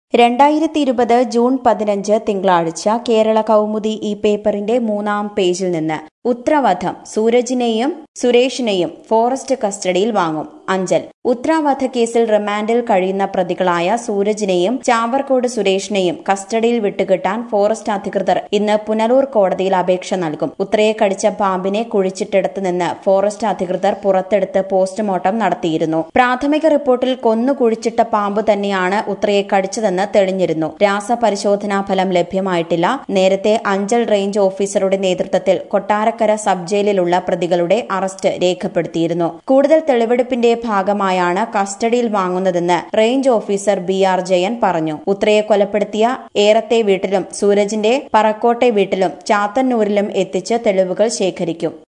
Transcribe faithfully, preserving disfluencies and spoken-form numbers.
രണ്ടായിരത്തി ഇരുപത് ജൂൺ പതിനഞ്ച് തിങ്കളാഴ്ച കേരള കൗമുദി ഈ പേപ്പറിന്റെ മൂന്നാം പേജിൽ നിന്ന് ഉത്രവധം സൂരജിനെയും സുരേഷിനെയും ഫോറസ്റ്റ് കസ്റ്റഡിയിൽ വാങ്ങും അഞ്ചൽ. ഉത്രവധ കേസിൽ റിമാൻഡിൽ കഴിയുന്ന പ്രതികളായ സൂരജിനെയും ചാവർക്കോട് സുരേഷിനെയും കസ്റ്റഡിയിൽ വിട്ടുകിട്ടാൻ ഫോറസ്റ്റ് അധികൃതർ ഇന്ന് പുനലൂർ കോടതിയിൽ അപേക്ഷ നൽകും. ഉത്രയെ കടിച്ച പാമ്പിനെ കുഴിച്ചിട്ടിടത്ത് നിന്ന് ഫോറസ്റ്റ് അധികൃതർ പുറത്തെടുത്ത് പോസ്റ്റ്മോർട്ടം നടത്തിയിരുന്നു. പ്രാഥമിക റിപ്പോർട്ടിൽ കൊന്നു കുഴിച്ചിട്ട പാമ്പ് തന്നെയാണ് ഉത്രയെ കടിച്ചതെന്ന് തെളിഞ്ഞിരുന്നു. രാസപരിശോധനാ ഫലം ലഭ്യമായിട്ടില്ല. നേരത്തെ അഞ്ചൽ റേഞ്ച് ഓഫീസറുടെ നേതൃത്വത്തിൽ കൊട്ടാരക്കര സബ് ജയിലിലുള്ള പ്രതികളുടെ അറസ്റ്റ് രേഖപ്പെടുത്തിയിരുന്നു. കൂടുതൽ തെളിവെടുപ്പിന്റെ ഭാഗമായാണ് കസ്റ്റഡിയിൽ വാങ്ങുന്നതെന്ന് range officer B R Jayan പറഞ്ഞു. ഉത്രയെ കൊലപ്പെടുത്തിയ ഏറത്തെ വീട്ടിലും സൂരജിന്റെ പറക്കോട്ടെ വീട്ടിലും ചാത്തന്നൂരിലും എത്തിച്ച് തെളിവുകൾ ശേഖരിക്കും.